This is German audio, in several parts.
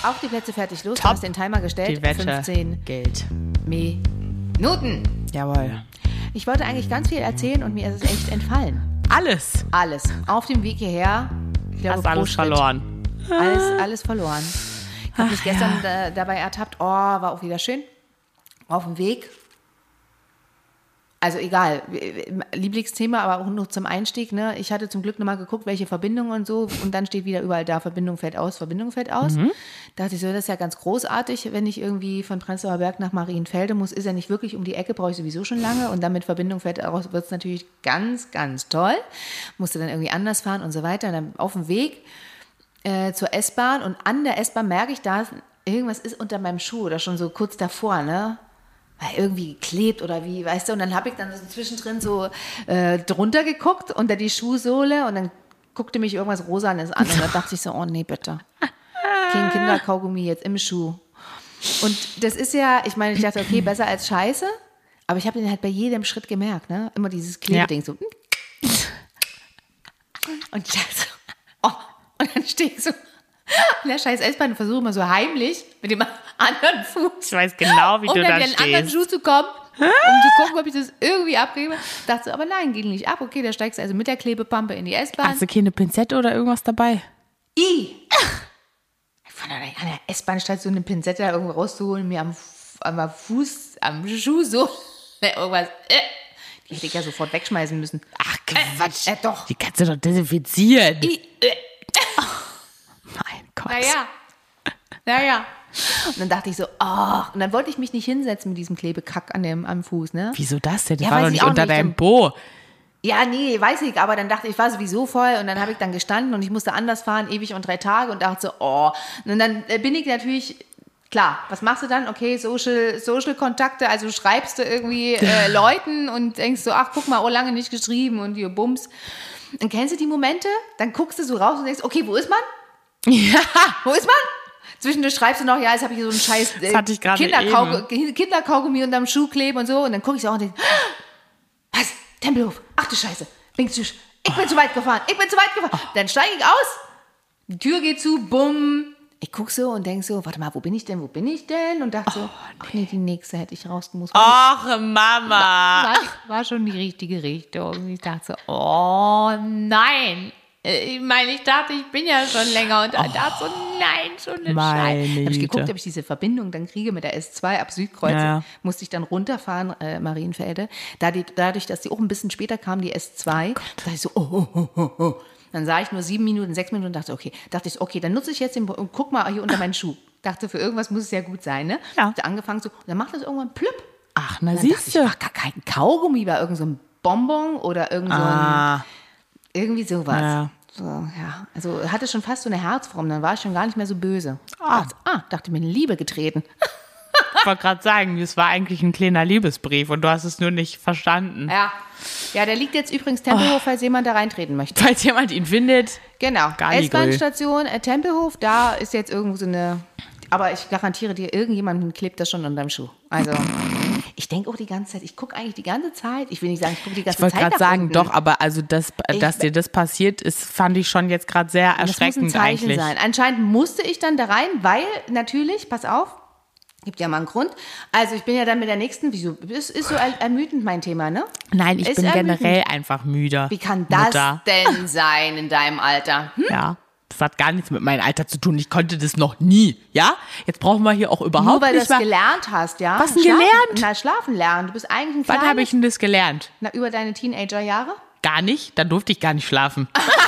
auf die Plätze, fertig, los. Top. Du hast den Timer gestellt. Die Wette 15 gilt. Minuten. Jawohl. Ich wollte eigentlich ganz viel erzählen und mir ist es echt entfallen. Alles. Alles. Auf dem Weg hierher. Ich glaube, Hast alles pro Schritt. verloren. Alles verloren. Ich habe mich gestern dabei ertappt. Oh, war auch wieder schön. Auf dem Weg. Also egal, Lieblingsthema, aber auch nur zum Einstieg. Ne? Ich hatte zum Glück nochmal geguckt, welche Verbindungen und so. Und dann steht wieder überall da, Verbindung fällt aus, Verbindung fällt aus. Da dachte ich so, das ist ja ganz großartig, wenn ich irgendwie von Prenzlauer Berg nach Marienfelde muss. Ist ja nicht wirklich um die Ecke, brauche ich sowieso schon lange. Und dann mit Verbindung fällt aus, wird es natürlich ganz, ganz toll. Musste dann irgendwie anders fahren und so weiter. Und dann auf dem Weg zur S-Bahn. Und an der S-Bahn merke ich, da irgendwas ist unter meinem Schuh oder schon so kurz davor, ne? Irgendwie geklebt oder wie, weißt du, und dann habe ich dann so zwischendrin so drunter geguckt, unter die Schuhsohle und dann guckte mich irgendwas Rosanes an und dann dachte ich so, oh nee, bitte. Kein Kinderkaugummi jetzt im Schuh. Und das ist ja, ich meine, ich dachte, okay, besser als Scheiße, aber ich habe den halt bei jedem Schritt gemerkt, ne? Immer dieses Klebeding so. Und ich dachte so, oh, und dann stehe ich so in der scheiß S-Bahn und versuche mal so heimlich mit dem anderen Fuß. Ich weiß genau, wie um du dann da in den anderen stehst. Schuh zu kommen, um zu gucken, ob ich das irgendwie abkriege. Dachte so, aber nein, geht nicht ab. Okay, da steigst du also mit der Klebepampe in die S-Bahn. Hast du keine Pinzette oder irgendwas dabei? Ich fand an der S-Bahn-Station eine Pinzette irgendwo rauszuholen, mir am Fuß, am Schuh so irgendwas. Die hätte ich ja sofort wegschmeißen müssen. Ach, Quatsch. Doch. Die kannst du doch desinfizieren. Mein Gott. Naja. Und dann dachte ich so, und dann wollte ich mich nicht hinsetzen mit diesem Klebekack am Fuß, ne? Wieso das denn? Das Ja, war weiß doch ich nicht auch unter nicht. deinem Bo. Ja, nee, weiß ich, aber dann dachte ich, war sowieso voll und dann habe ich dann gestanden und ich musste anders fahren, ewig und 3 Tage und dachte so, und dann bin ich natürlich, klar, was machst du dann? Okay, Social-Kontakte, also schreibst du irgendwie Leuten und denkst so, ach, guck mal, lange nicht geschrieben und hier Bums. Und kennst du die Momente? Dann guckst du so raus und denkst, okay, wo ist man? Ja. Wo ist man? Zwischendurch schreibst du noch, ja, jetzt habe ich hier so einen scheiß Das hatte ich gerade Kinderkaugummi unterm Schuh kleben und so und dann gucke ich so auch und denke, was? Tempelhof, ach du Scheiße, ich bin zu weit gefahren. Dann steige ich aus, die Tür geht zu, bumm. Ich gucke so und denke so, warte mal, wo bin ich denn? Und dachte so, ach nee, die nächste hätte ich rausgemusst. Och, Mama. War schon die richtige Richtung. Ich dachte so, oh nein. Ich meine, ich dachte, ich bin ja schon länger und dachte so, nein, schon eine meine Scheiße. Dann habe ich geguckt, Güte. ob ich diese Verbindung dann kriege mit der S2 ab Südkreuz. Ja. Musste ich dann runterfahren, Marienfelde. Dadurch, dass die auch ein bisschen später kam, die S2, dachte ich so, oh. Dann sah ich nur 7 Minuten, 6 Minuten und dachte, okay, dann nutze ich jetzt den und guck mal hier unter meinen Schuh. Dachte, für irgendwas muss es ja gut sein, ne? Ja. Hab angefangen so, und dann macht das irgendwann plüpp. Ach, na Und dann dachte siehst ich, du. ach, gar kein Kaugummi, war irgend so ein Bonbon oder irgend so ein, irgendwie sowas. Ja. So, ja, also hatte schon fast so eine Herzform, dann war ich schon gar nicht mehr so böse. Dachte mir, in Liebe getreten. Ich wollte gerade sagen, es war eigentlich ein kleiner Liebesbrief und du hast es nur nicht verstanden. Ja, der liegt jetzt übrigens Tempelhof, falls jemand da reintreten möchte. Falls jemand ihn findet. Genau, Galligrö. S-Bahn-Station Tempelhof, da ist jetzt irgendwo so eine, aber ich garantiere dir, irgendjemandem klebt das schon an deinem Schuh. Also, ich denke auch die ganze Zeit, ich gucke eigentlich die ganze Zeit, ich will nicht sagen, ich gucke die ganze Ich wollte Zeit gerade nach sagen, unten. doch, aber also dass dir das passiert ist, fand ich schon jetzt gerade sehr Das muss ein erschreckend Zeichen eigentlich. sein. Anscheinend musste ich dann da rein, weil natürlich, pass auf, gibt ja mal einen Grund. Also ich bin ja dann mit der nächsten, wieso, ist so ermüdend mein Thema, ne? Nein, ich Ist bin ermüdend. generell einfach müde. Wie kann das Mutter. denn sein in deinem Alter? Ja, das hat gar nichts mit meinem Alter zu tun. Ich konnte das noch nie, ja? Jetzt brauchen wir hier auch überhaupt Nur weil du nicht das mal... gelernt hast, ja? Was denn Schlafen- gelernt? Na, schlafen lernen. Du bist eigentlich ein Wann kleines... habe ich denn das gelernt? Na, über deine Teenagerjahre? Gar nicht? Dann durfte ich gar nicht schlafen.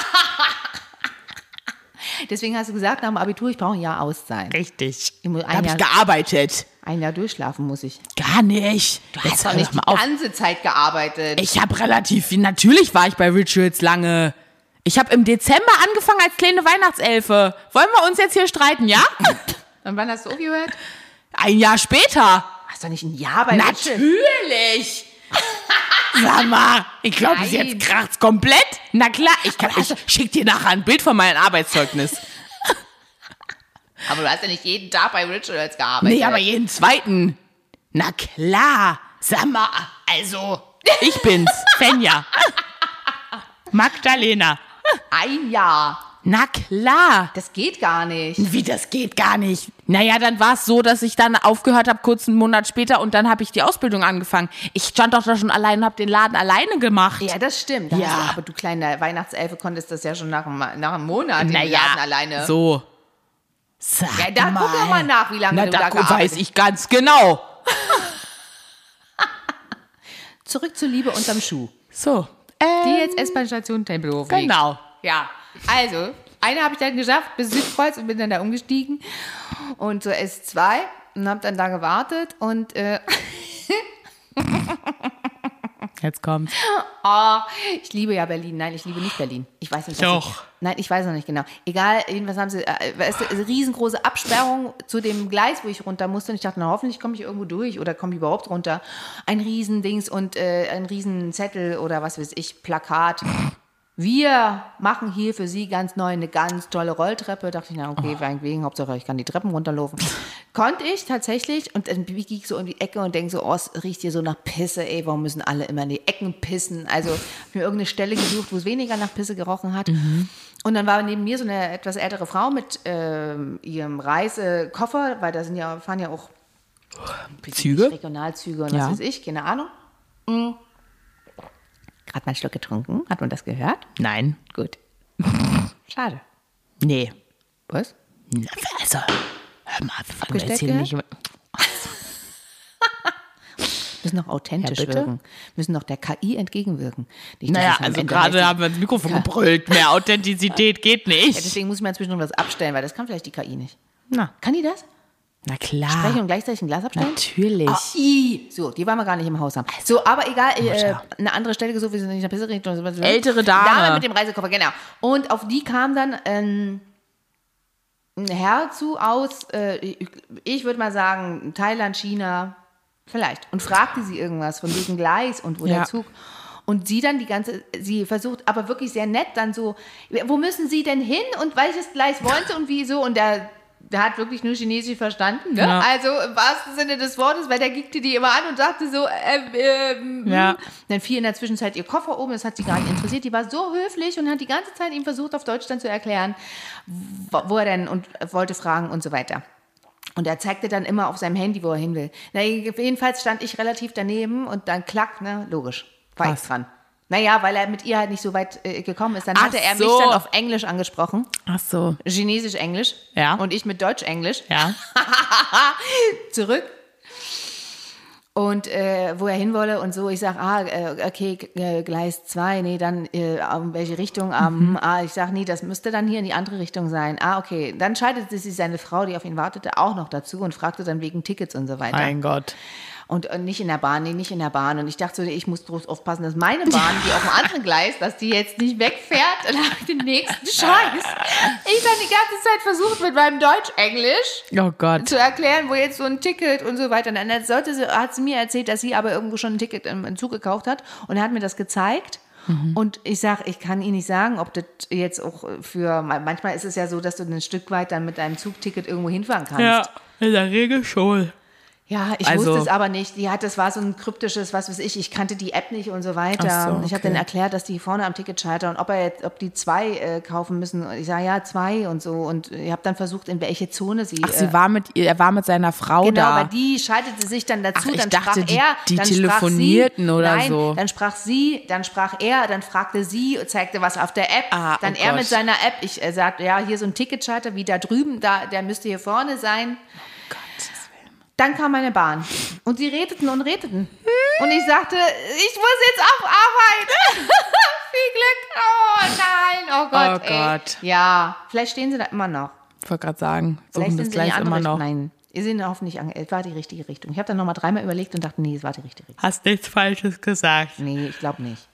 Deswegen hast du gesagt, nach dem Abitur, ich brauche ein Jahr Auszeit. Richtig. Ich muss Da habe ich Jahr, gearbeitet. ein Jahr durchschlafen muss ich. Gar nicht. Du hast doch nicht die ganze Zeit gearbeitet. Ich habe relativ viel. Natürlich war ich bei Rituals lange. Ich habe im Dezember angefangen als kleine Weihnachtselfe. Wollen wir uns jetzt hier streiten, ja? Und wann hast du aufgehört? Ein Jahr später. Hast du nicht ein Jahr bei Rituals? Natürlich. Sag mal, ich glaube, Nein. jetzt kracht's komplett. Na klar, ich schick dir nachher ein Bild von meinem Arbeitszeugnis. Aber du hast ja nicht jeden Tag bei Rituals gearbeitet. Nee, aber jeden zweiten. Na klar. Sag mal, also, ich bin's, Fenja. Magdalena. Ein Jahr. Na klar. Das geht gar nicht. Wie, das geht gar nicht? Naja, dann war es so, dass ich dann aufgehört habe, kurz einen Monat später und dann habe ich die Ausbildung angefangen. Ich stand doch da schon allein und habe den Laden alleine gemacht. Ja, das stimmt. Ja. Aber du kleine Weihnachtselfe konntest das ja schon nach einem Monat den Laden alleine. So. Sag Ja, da guck doch mal nach, wie lange du da gearbeitet hast. Weiß ich ganz genau. Zurück zur Liebe unterm Schuh. So. Die jetzt S-Bahn-Station Tempelhof liegt. Genau. Ja, also, eine habe ich dann geschafft bis Südkreuz und bin dann da umgestiegen. Und zur S2 und habe dann da gewartet und Jetzt kommt's. ich liebe ja Berlin. Nein, ich liebe nicht Berlin. Ich weiß nicht, Doch. Nein, ich weiß noch nicht genau. Egal, jedenfalls haben sie weißt du, eine riesengroße Absperrung zu dem Gleis, wo ich runter musste. Und ich dachte, na, hoffentlich komme ich irgendwo durch oder komme ich überhaupt runter. Ein Riesendings und ein Riesenzettel oder was weiß ich, Plakat. Wir machen hier für Sie ganz neu eine ganz tolle Rolltreppe. Dachte ich, na okay, wegen, Hauptsache ich kann die Treppen runterlaufen. Konnte ich tatsächlich und dann biege ich so in die Ecke und denke so, oh, es riecht hier so nach Pisse, ey, warum müssen alle immer in die Ecken pissen? Also habe mir irgendeine Stelle gesucht, wo es weniger nach Pisse gerochen hat. Und dann war neben mir so eine etwas ältere Frau mit ihrem Reisekoffer, weil da fahren ja auch Züge? Regionalzüge und was weiß ich, keine Ahnung. Gerade mal einen Schluck getrunken. Hat man das gehört? Nein. Gut. Schade. Nee. Was? Na, also, hör mal, wir Abgesteckt jetzt hier nicht. Müssen noch authentisch Ja, bitte? wirken. Müssen noch der KI entgegenwirken. Nicht, dass Naja, es am also Ende gerade heißt, haben wir ins Mikrofon gebrüllt. Mehr Authentizität geht ja, nicht. deswegen muss ich mal zwischendurch was abstellen, weil das kann vielleicht die KI nicht. Na, Kann die das? na klar. Sprechen und gleichzeitig ein Glas abstellen? Natürlich. So, die wollen wir gar nicht im Haus haben. So, aber egal, eine andere Stelle gesucht, wir sind nicht nach Pisse Richtung. Ältere Dame. Dame mit dem Reisekoffer, genau. Und auf die kam dann ein Herr aus, ich würde mal sagen, Thailand, China, vielleicht. Und fragte sie irgendwas von wegen Gleis und wo Ja. der Zug. Und sie dann sie versucht, aber wirklich sehr nett dann so, wo müssen Sie denn hin und welches Gleis wollen Sie und wieso? Und der hat wirklich nur Chinesisch verstanden, ne? Ja. Also im wahrsten Sinne des Wortes, weil der kickte die immer an und sagte so, Ja. Dann fiel in der Zwischenzeit ihr Koffer oben, das hat sie gar nicht interessiert. Die war so höflich und hat die ganze Zeit ihm versucht, auf Deutsch dann zu erklären, wo er denn und wollte fragen und so weiter. Und er zeigte dann immer auf seinem Handy, wo er hin will. Na, jedenfalls stand ich relativ daneben und dann klack, ne, logisch, war ich Was? dran. Naja, weil er mit ihr halt nicht so weit gekommen ist. Dann Ach hatte er mich so. dann auf Englisch angesprochen. Ach so. Chinesisch-Englisch. Ja. Und ich mit Deutsch-Englisch. Ja. Zurück. Und wo er hin wolle und so. Ich sage, okay, Gleis 2, nee, dann in welche Richtung? Ich sage, nee, das müsste dann hier in die andere Richtung sein. Okay. Dann schaltete sich seine Frau, die auf ihn wartete, auch noch dazu und fragte dann wegen Tickets und so weiter. Mein Gott. Und nicht in der Bahn, nee, nicht in der Bahn. Und ich dachte so, ich muss drauf aufpassen, dass meine Bahn, die auf dem anderen Gleis, dass die jetzt nicht wegfährt und habe den nächsten Scheiß. Ich dann die ganze Zeit versucht, mit meinem Deutsch-Englisch Oh Gott. zu erklären, wo jetzt so ein Ticket und so weiter. Und dann hat sie mir erzählt, dass sie aber irgendwo schon ein Ticket im Zug gekauft hat. Und er hat mir das gezeigt. Und ich sage, ich kann Ihnen nicht sagen, ob das jetzt auch manchmal ist es ja so, dass du ein Stück weit dann mit deinem Zugticket irgendwo hinfahren kannst. Ja, in der Regel schon. Ja, ich Also- wusste es aber nicht. Das war so ein kryptisches, was weiß ich kannte die App nicht und so weiter. Ach so, Und ich habe okay. dann erklärt, dass die vorne am Ticket scheitern und ob die 2 kaufen müssen. Und ich sage, ja, 2 und so. Und ich habe dann versucht, in welche Zone sie... Ach, er war mit seiner Frau Genau, da. aber die schaltete sich dann dazu, Ach, ich dann dachte, sprach er, die dann telefonierten sprach sie, oder nein, so. Dann sprach sie, dann sprach er, dann fragte sie, zeigte was auf der App, dann oh er Gott. mit seiner App, ich sagte, ja, hier so ein Ticketschalter wie da drüben, der müsste hier vorne sein. Dann kam meine Bahn und sie redeten und redeten und ich sagte, ich muss jetzt auf Arbeit. Viel Glück. Oh nein, oh Gott. Oh Gott. Ja, vielleicht stehen sie da immer noch. Ich wollte gerade sagen, Vielleicht suchen das sind sie in die gleich andere immer noch. Richtung. Nein, ihr seht hoffentlich, es war die richtige Richtung. Ich habe dann nochmal 3-mal überlegt und dachte, nee, es war die richtige Richtung. Hast nichts Falsches gesagt. Nee, ich glaube nicht.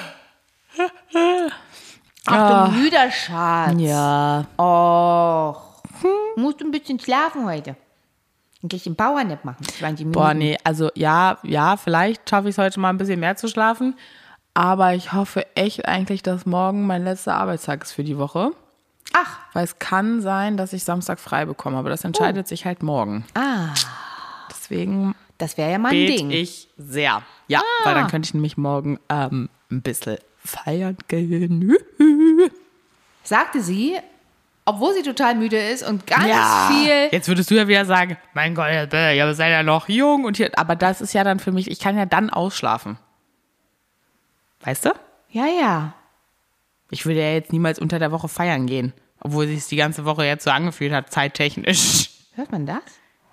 Ach, du müder Schatz. Ja. Och. Musst du ein bisschen schlafen heute. Und gleich den Powernap machen. 20 Minuten. Boah, nee, also ja, vielleicht schaffe ich es heute mal ein bisschen mehr zu schlafen. Aber ich hoffe echt eigentlich, dass morgen mein letzter Arbeitstag ist für die Woche. Ach. Weil es kann sein, dass ich Samstag frei bekomme. Aber das entscheidet sich halt morgen. Deswegen Das wäre ja mal ein bete Ding. ich sehr. Ja, weil dann könnte ich nämlich morgen ein bisschen feiern gehen. sagte sie, obwohl sie total müde ist und ganz viel. Jetzt würdest du ja wieder sagen, mein Gott, ihr seid ja noch jung. Aber das ist ja dann für mich, ich kann ja dann ausschlafen. Weißt du? Ja, ja. Ich würde ja jetzt niemals unter der Woche feiern gehen. Obwohl sich die ganze Woche jetzt so angefühlt hat, zeittechnisch. Hört man das?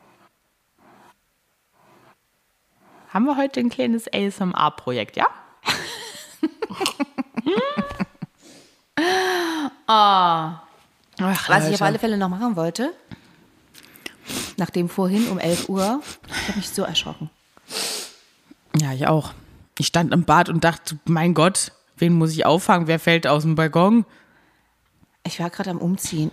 Haben wir heute ein kleines ASMR-Projekt, ja? Ach, was ich auf Leute. alle Fälle noch machen wollte, nachdem vorhin um 11 Uhr, ich habe mich so erschrocken. Ja, ich auch. Ich stand im Bad und dachte, mein Gott, wen muss ich auffangen? Wer fällt aus dem Balkon? Ich war gerade am Umziehen.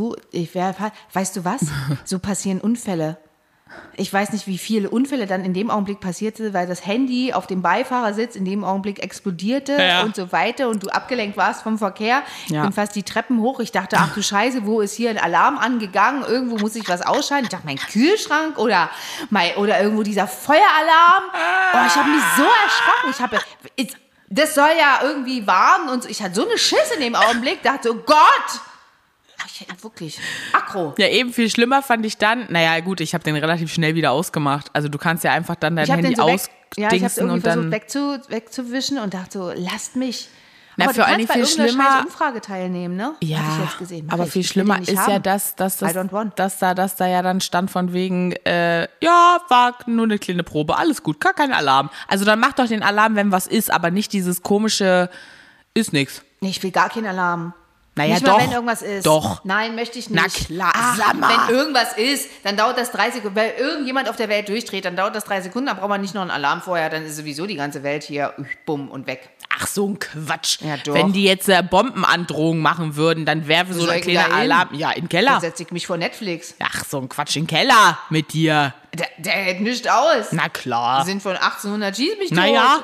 Weißt du was? So passieren Unfälle. Ich weiß nicht, wie viele Unfälle dann in dem Augenblick passierte, weil das Handy auf dem Beifahrersitz in dem Augenblick explodierte und so weiter und du abgelenkt warst vom Verkehr. Ich bin fast die Treppen hoch. Ich dachte, ach du Scheiße, wo ist hier ein Alarm angegangen? Irgendwo muss ich was ausschalten. Ich dachte, mein Kühlschrank oder irgendwo dieser Feueralarm. Oh, ich habe mich so erschrocken. Das soll ja irgendwie warnen und so. Ich hatte so eine Schiss in dem Augenblick. Dachte, oh Gott! Wirklich, aggro. Ja, eben viel schlimmer fand ich dann, naja gut, ich habe den relativ schnell wieder ausgemacht. Also du kannst ja einfach dann dein Handy ausdingsen und dann... Ich habe versucht wegzuwischen und dachte so, lasst mich. Na, aber für du allen kannst bei viel irgendeiner schlimmer- scheiß Umfrage teilnehmen, ne? Ja, Hab ich jetzt gesehen. aber viel schlimmer ist ja, dass da ja dann stand von wegen, war nur eine kleine Probe, alles gut, gar kein Alarm. Also dann mach doch den Alarm, wenn was ist, aber nicht dieses komische, ist nix. Nee, ich will gar keinen Alarm. Naja, nicht doch. mal, wenn irgendwas ist. Doch. Nein, möchte ich nicht. Na klar, sag mal. Wenn irgendwas ist, dann dauert das 3 Sekunden. Wenn irgendjemand auf der Welt durchdreht, dann dauert das 3 Sekunden. Dann braucht man nicht noch einen Alarm vorher. Dann ist sowieso die ganze Welt hier, bumm und weg. Ach, so ein Quatsch. Ja, doch. Wenn die jetzt Bombenandrohungen machen würden, dann wäre so ein kleiner Alarm. Ja, im Dann Keller. setze ich mich vor Netflix. Ach, so ein Quatsch, im Keller mit dir. Der hält nichts aus. Na klar. Die sind von 1800, schieß mich tot. Naja.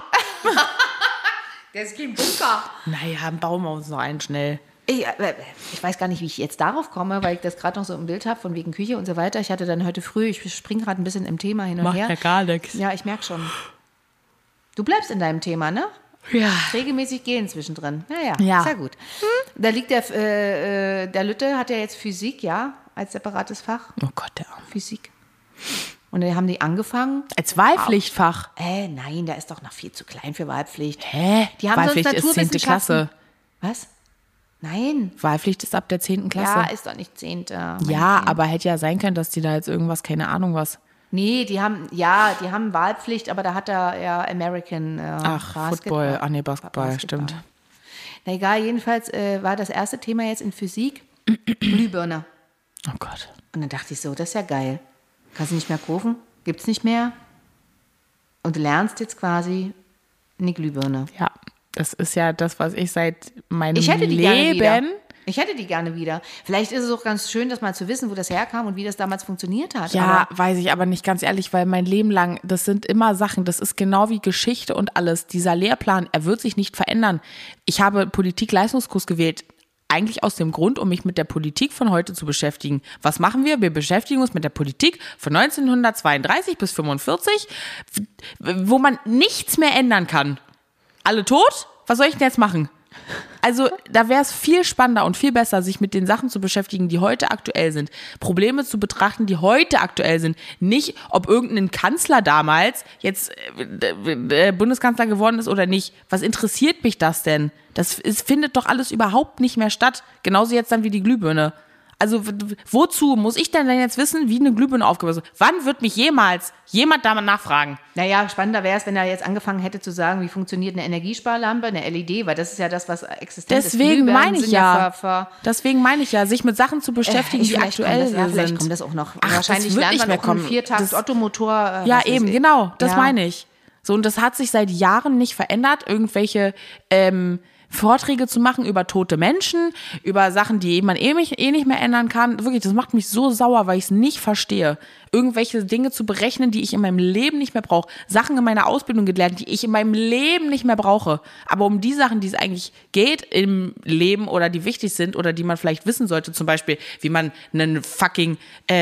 Der ist kein Bunker. Naja, bauen wir uns noch einen schnell. Ich weiß gar nicht, wie ich jetzt darauf komme, weil ich das gerade noch so im Bild habe, von wegen Küche und so weiter. Ich hatte dann heute früh, ich springe gerade ein bisschen im Thema hin und Macht her. ja gar nichts. Ja, ich merke schon. Du bleibst in deinem Thema, ne? Ja. Regelmäßig gehen zwischendrin. Naja, Ja. sehr gut. Da liegt der Lütte, hat ja jetzt Physik, ja, als separates Fach. Oh Gott, der Arme. Physik. Und dann haben die angefangen. Als Wahlpflichtfach. Nein, der ist doch noch viel zu klein für Wahlpflicht. Hä? Die haben sonst Wahlpflicht ist 10. Naturwissenschaften. Klasse. Was? Nein. Wahlpflicht ist ab der 10. Klasse. Ja, ist doch nicht 10. Ja, aber hätte ja sein können, dass die da jetzt irgendwas, keine Ahnung was. Nee, die haben Wahlpflicht, aber da hat er ja American Football. Ach nee, Basketball, stimmt. Na egal, jedenfalls war das erste Thema jetzt in Physik Glühbirne. Oh Gott. Und dann dachte ich so, das ist ja geil. Kannst du nicht mehr kaufen, gibt's nicht mehr. Und du lernst jetzt quasi eine Glühbirne. Ja, das ist ja das, was ich seit meinem Ich hätte die Leben... gerne wieder. Ich hätte die gerne wieder. Vielleicht ist es auch ganz schön, das mal zu wissen, wo das herkam und wie das damals funktioniert hat. Ja, aber weiß ich aber nicht, ganz ehrlich, weil mein Leben lang, das sind immer Sachen, das ist genau wie Geschichte und alles. Dieser Lehrplan, er wird sich nicht verändern. Ich habe Politik-Leistungskurs gewählt, eigentlich aus dem Grund, um mich mit der Politik von heute zu beschäftigen. Was machen wir? Wir beschäftigen uns mit der Politik von 1932 bis 1945, wo man nichts mehr ändern kann. Alle tot? Was soll ich denn jetzt machen? Also da wäre es viel spannender und viel besser, sich mit den Sachen zu beschäftigen, die heute aktuell sind. Probleme zu betrachten, die heute aktuell sind. Nicht, ob irgendein Kanzler damals jetzt Bundeskanzler geworden ist oder nicht. Was interessiert mich das denn? Findet doch alles überhaupt nicht mehr statt. Genauso jetzt dann wie die Glühbirne. Also wozu muss ich denn jetzt wissen, wie eine Glühbirne aufgebaut ist? Wann wird mich jemals jemand da mal nachfragen? Naja, spannender wäre es, wenn er jetzt angefangen hätte zu sagen, wie funktioniert eine Energiesparlampe, eine LED, weil das ist ja das, was existent ist. Deswegen meine ich ja. Deswegen meine ich ja, sich mit Sachen zu beschäftigen, die aktuell sind. Vielleicht kommt das auch noch. Ach, wahrscheinlich lernt man auch einen Viertakt-Ottomotor. Ja, eben, genau, das meine ich. So, und das hat sich seit Jahren nicht verändert. Irgendwelche Vorträge zu machen über tote Menschen, über Sachen, die man nicht mehr ändern kann. Wirklich, das macht mich so sauer, weil ich es nicht verstehe. Irgendwelche Dinge zu berechnen, die ich in meinem Leben nicht mehr brauche. Sachen in meiner Ausbildung gelernt, die ich in meinem Leben nicht mehr brauche. Aber um die Sachen, die es eigentlich geht im Leben oder die wichtig sind oder die man vielleicht wissen sollte, zum Beispiel, wie man einen fucking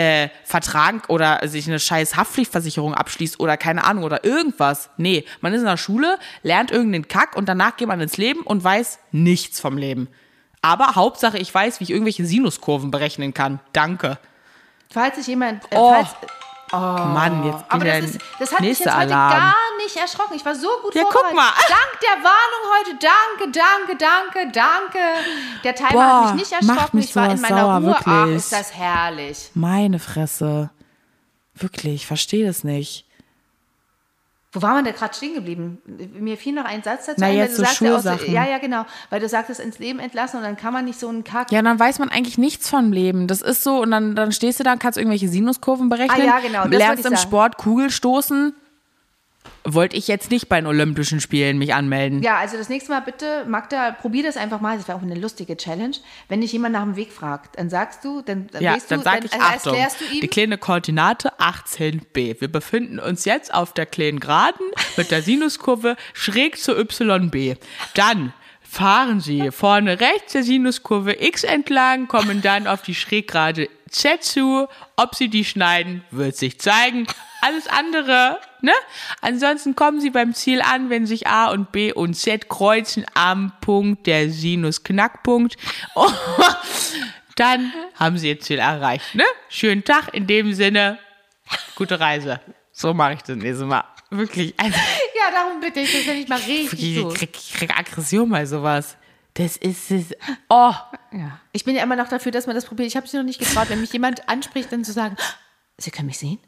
Vertrag oder sich eine scheiß Haftpflichtversicherung abschließt oder keine Ahnung oder irgendwas. Nee, man ist in der Schule, lernt irgendeinen Kack und danach geht man ins Leben und weiß nichts vom Leben. Aber Hauptsache, ich weiß, wie ich irgendwelche Sinuskurven berechnen kann. Danke. Falls sich jemand... Mann, jetzt aber das hat mich jetzt heute gar nicht erschrocken. Ich war so gut vorbereitet. Guck mal. Dank der Warnung heute. Danke. Der Timer hat mich nicht erschrocken. Ich war in meiner sauer, Ruhe. wirklich. Ach, ist das herrlich. Meine Fresse. Wirklich, ich verstehe das nicht. Wo war man da gerade stehen geblieben? Mir fiel noch ein Satz dazu Na, ein, jetzt so Schulsachen. Ja, genau. Weil du sagtest, ins Leben entlassen und dann kann man nicht so einen Kack... Ja, dann weiß man eigentlich nichts vom Leben. Das ist so, und dann stehst du da und kannst irgendwelche Sinuskurven berechnen. Ja, genau. Das lernst im sagen. Sport Kugelstoßen. Wollte ich jetzt nicht bei den Olympischen Spielen mich anmelden. Ja, also das nächste Mal bitte, Magda, probier das einfach mal. Das wäre auch eine lustige Challenge. Wenn dich jemand nach dem Weg fragt, dann sagst du, dann weißt dann du, sag ich, Achtung, erklärst du ihm. die kleine Koordinate 18b. Wir befinden uns jetzt auf der kleinen Geraden mit der Sinuskurve schräg zur YB. Dann fahren Sie vorne rechts der Sinuskurve X entlang, kommen dann auf die Schräggrade Z zu. Ob Sie die schneiden, wird sich zeigen. Alles andere, ne? Ansonsten kommen Sie beim Ziel an, wenn sich A und B und Z kreuzen am Punkt der Sinus-Knackpunkt. Oh, dann haben Sie Ihr Ziel erreicht, ne? Schönen Tag, in dem Sinne, gute Reise. So mache ich das nächste Mal. Wirklich. Also, Ja, darum bitte ich. Das finde ich mal richtig so. ich krieg Aggression bei sowas. Das ist es. Oh. Ja. Ich bin ja immer noch dafür, dass man das probiert. Ich habe es mir noch nicht getraut, wenn mich jemand anspricht, dann zu sagen, Sie können mich sehen?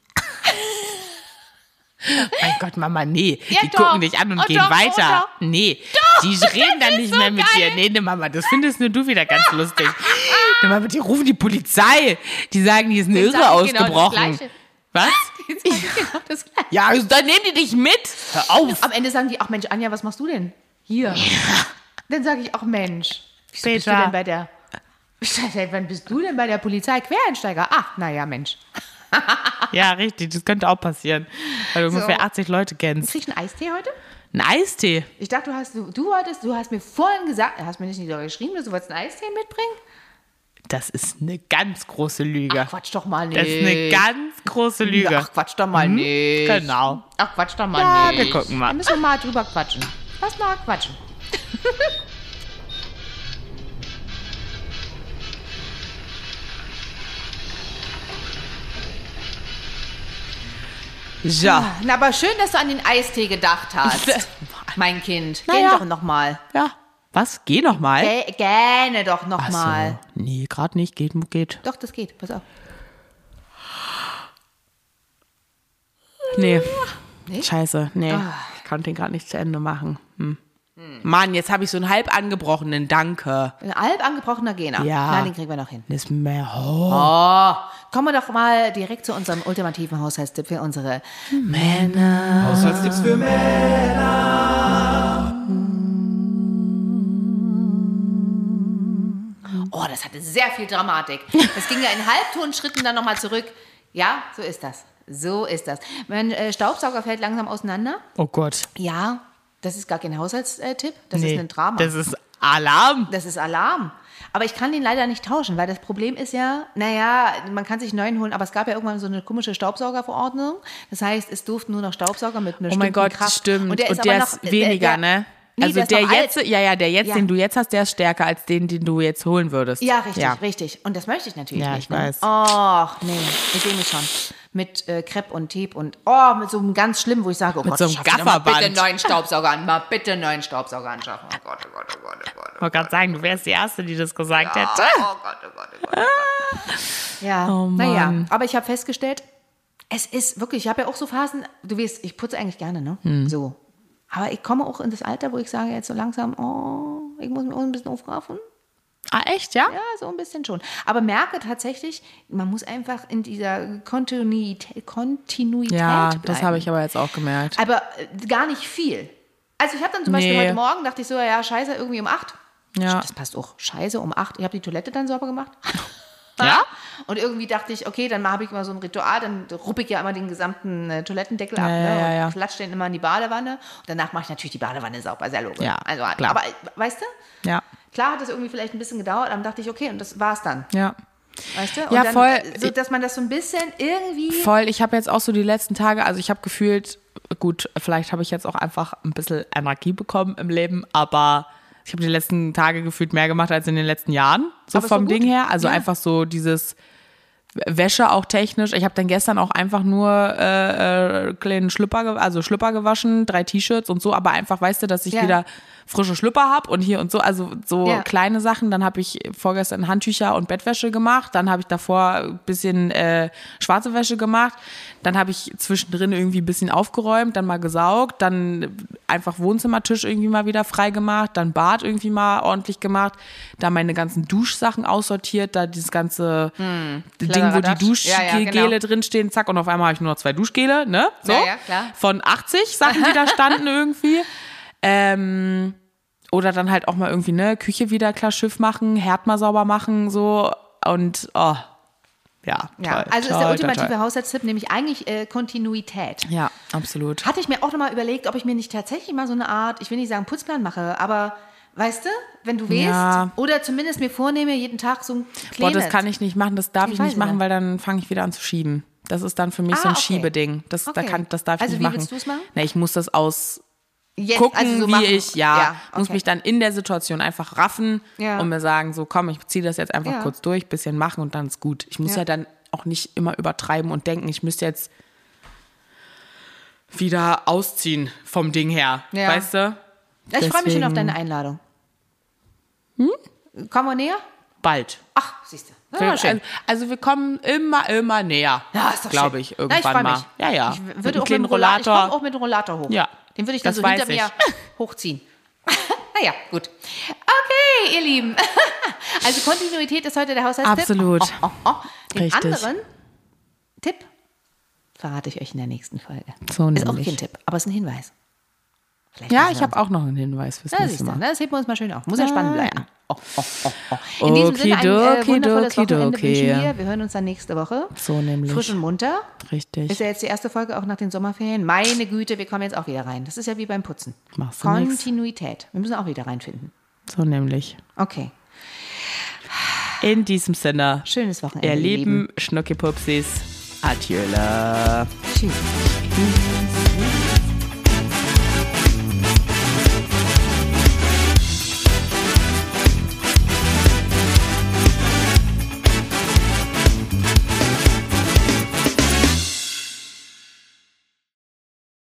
Mein Gott, Mama, nee. Ja, die doch. gucken dich an und Oh, gehen doch, weiter. oh, doch. Nee, Doch, die reden dann nicht so mehr mit geil. dir. Nee, Mama, das findest nur du wieder ganz lustig. Mama, die rufen die Polizei. Die sagen, die ist eine Denen Irre sag ich genau das ausgebrochen. Gleiche. Was? Jetzt sag ich genau das Gleiche. Ja, also dann nehmen die dich mit. Hör auf. Am Ende sagen die, ach Mensch, Anja, was machst du denn? Hier. Dann sage ich, ach Mensch, wieso bist du Peter. denn bei der... Seit wann bist du denn bei der Polizei? Quereinsteiger. Ach, naja, Mensch. Ja, richtig, das könnte auch passieren. Weil du ungefähr 80 Leute kennst. Kriegst du einen Eistee heute? Ein Eistee? Ich dachte, du hast mir vorhin gesagt, hast mir nicht sogar geschrieben, dass du wolltest einen Eistee mitbringen? Das ist eine ganz große Lüge. Ach, Quatsch doch mal nicht. Das ist eine ganz große Lüge. Ach, Quatsch doch mal nicht. Genau. Ach, Quatsch doch mal Ja, nicht. wir gucken mal. Da müssen wir mal drüber quatschen. Lass mal quatschen. So. Na, aber schön, dass du an den Eistee gedacht hast. Mein Kind. Geh Naja. doch noch mal. Ja. Was? Geh noch mal. Gähne doch noch mal. So. Nee, gerade nicht. Geht. Doch, das geht. Pass auf. Nee. Nee? Scheiße. Nee. Ich konnte den gerade nicht zu Ende machen. Mann, jetzt habe ich so einen halb angebrochenen Danke. Ein halb angebrochener Gena. Ja. Na, den kriegen wir noch hin. Das ist mehr. Kommen wir doch mal direkt zu unserem ultimativen Haushaltstipp für unsere Männer. Haushaltstipps für Männer. Oh, das hatte sehr viel Dramatik. Das ging ja in Halbtonschritten dann nochmal zurück. Ja, so ist das. So ist das. Mein Staubsauger fällt langsam auseinander. Oh Gott. Ja, das ist gar kein Haushaltstipp. Das Nee, ist ein Drama. Das ist Alarm. Das ist Alarm. Aber ich kann den leider nicht tauschen, weil das Problem ist ja, naja, man kann sich einen neuen holen, aber es gab ja irgendwann so eine komische Staubsaugerverordnung. Das heißt, es durften nur noch Staubsauger mit einer Oh mein bestimmten Gott, Kraft. stimmt. Und der aber ist weniger, ne? Nee, Also der ist der noch jetzt, alt. der jetzt, Ja. den du jetzt hast, der ist stärker als den du jetzt holen würdest. Ja, richtig. Und das möchte ich natürlich Ja, nicht. ich Ne? weiß. Och, nee, ich sehe mich schon. Mit Crepe und Tape und mit so einem ganz schlimm, wo ich sage, oh Gott, so einem schaff dir doch mal Gafferband. bitte einen neuen Staubsauger an. Mal bitte einen neuen Staubsauger anschaffen. Oh Gott. Ich wollte gerade sagen, du wärst die Erste, die das gesagt hätte. Oh Gott. Ja, Oh Mann. naja, aber ich habe festgestellt, es ist wirklich, ich habe ja auch so Phasen, du weißt, ich putze eigentlich gerne, ne? So. Aber ich komme auch in das Alter, wo ich sage jetzt so langsam, ich muss mich auch ein bisschen aufraffen. Ah, echt, ja? Ja, so ein bisschen schon. Aber merke tatsächlich, man muss einfach in dieser Kontinuität Ja, bleiben. das habe ich aber jetzt auch gemerkt. Aber gar nicht viel. Also ich habe dann zum Beispiel Nee. heute Morgen, dachte ich so, ja, scheiße, irgendwie um 8. Ja. Das passt auch. Scheiße, um 8. Ich habe die Toilette dann sauber gemacht. Ja? Und irgendwie dachte ich, okay, dann habe ich mal so ein Ritual, dann ruppe ich ja immer den gesamten Toilettendeckel ab, Ja, ne, ja. und klatsche den immer in die Badewanne. Und danach mache ich natürlich die Badewanne sauber, sehr logisch. Ja, Also, klar. aber weißt du, Ja, klar hat das irgendwie vielleicht ein bisschen gedauert, aber dann dachte ich, okay, und das war's dann. ja. Weißt du? Und Ja, dann, voll. So, dass man das so ein bisschen irgendwie... Voll, ich habe jetzt auch so die letzten Tage, also ich habe gefühlt, gut, vielleicht habe ich jetzt auch einfach ein bisschen Energie bekommen im Leben, aber Ich habe die letzten Tage gefühlt mehr gemacht als in den letzten Jahren, so Aber vom so gut. Ding her. Also Ja. einfach so dieses Wäsche auch technisch. Ich habe dann gestern auch einfach nur kleinen Schlüpper gewaschen, 3 T-Shirts und so, aber einfach, weißt du, dass ich wieder frische Schlüpper habe und hier und so, also so kleine Sachen. Dann habe ich vorgestern Handtücher und Bettwäsche gemacht, dann habe ich davor ein bisschen schwarze Wäsche gemacht, dann habe ich zwischendrin irgendwie ein bisschen aufgeräumt, dann mal gesaugt, dann einfach Wohnzimmertisch irgendwie mal wieder frei gemacht, dann Bad irgendwie mal ordentlich gemacht, da meine ganzen Duschsachen aussortiert, da dieses ganze Ding, wo die Duschgele drinstehen, zack, und auf einmal habe ich nur noch 2 Duschgele, ne? So, Ja, klar. von 80 Sachen, die da standen irgendwie. Oder dann halt auch mal irgendwie, ne, Küche wieder klar Schiff machen, Herd mal sauber machen, so, und, ja, Ja, toll, also ist toll, der ultimative toll. Haushaltstipp nämlich eigentlich Kontinuität. Ja, absolut. Hatte ich mir auch nochmal überlegt, ob ich mir nicht tatsächlich mal so eine Art, ich will nicht sagen Putzplan mache, aber weißt du, wenn du willst, oder zumindest mir vornehme, jeden Tag so ein Boah, kleines. das kann ich nicht machen, das darf ich weiß nicht machen, nicht. weil dann fange ich wieder an zu schieben. Das ist dann für mich so ein okay. Schiebeding. Das darf ich Also nicht wie machen. willst du es machen? Na, ich muss das Jetzt, gucken, also so wie machen. ich, muss mich dann in der Situation einfach raffen und mir sagen, so komm, ich ziehe das jetzt einfach kurz durch, bisschen machen und dann ist gut. Ich muss ja dann auch nicht immer übertreiben und denken, ich müsste jetzt wieder ausziehen vom Ding her, weißt du? Ich freue mich schon auf Deswegen- deine Einladung. Kommen wir näher? Bald. Ach, siehst du. Ja, schön. Also wir kommen immer näher. Ja, ist doch glaube schön. ich, Na, irgendwann freu mal. mich. Ja. Ich Mit würde einem auch kleinen mit dem Rollator. Ich Rollator. komme auch mit dem Rollator hoch. Ja, Den würde ich dann das so hinter weiß ich. mir hochziehen. Naja, gut. Okay, ihr Lieben. Also Kontinuität ist heute der Haushaltstipp. Absolut. Den Richtig. anderen Tipp verrate ich euch in der nächsten Folge. So ist auch nämlich. kein Tipp, aber ist ein Hinweis. Vielleicht Ja, machen ich wir habe auch noch einen Hinweis fürs Ja, nächste siehst du, Mal. ne? Das heben wir uns mal schön auf. Muss ja spannend bleiben. In diesem Sinne ein Okidoki, wundervolles Wochenende okidoki. wünschen wir. Wir hören uns dann nächste Woche. So nämlich. Frisch und munter. Richtig. Ist ja jetzt die erste Folge auch nach den Sommerferien. Meine Güte, wir kommen jetzt auch wieder rein. Das ist ja wie beim Putzen. Machst du nix. Kontinuität. Wir müssen auch wieder reinfinden. So nämlich. Okay. In diesem Sinne, Schönes Wochenende. ihr lieben Schnuckipupsis, Adieu. Tschüss.